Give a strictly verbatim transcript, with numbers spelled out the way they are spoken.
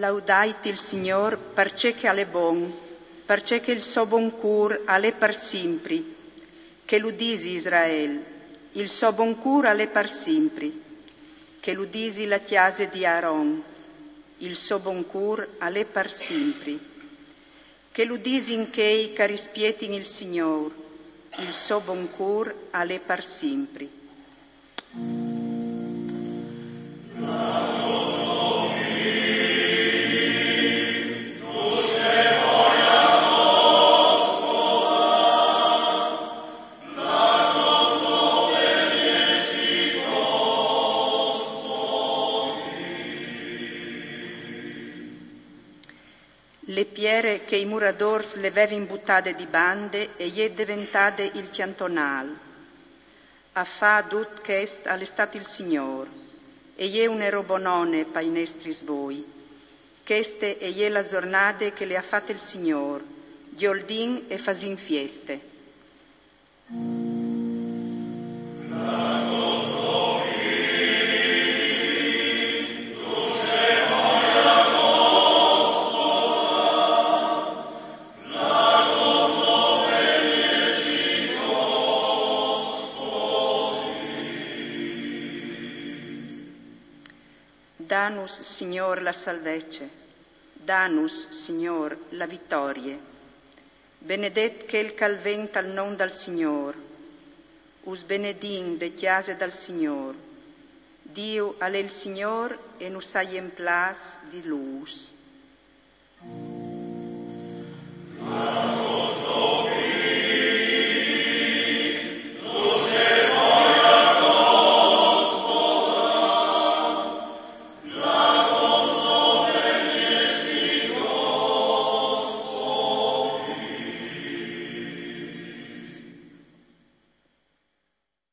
Laudate il Signor perché che alle bon, perché che il suo bon cur alle per sempre, che lo disi Israel, il suo bon cur alle per sempre, che lo disi la chiesa di Aaron, il suo bon cur alle per sempre, che lo disi in chei che rispietin il Signor, il suo bon cur alle per sempre. Le pierre che i muradors le vevin buttate di bande e gli è diventate il chiantonal. A fa dut che est all'estate il Signor, e gli è un erobonone pa i nestri svoi. Cheste e gli è la giornate che le ha fatte il Signor, gioldin e fasin fieste. Danus, Signor, la salvezza, danus, Signor, la vittoria. Benedet che il calvent al non dal Signor, us benedin de chiase dal Signor. Dio alle il Signor e nu saiem plas di lus.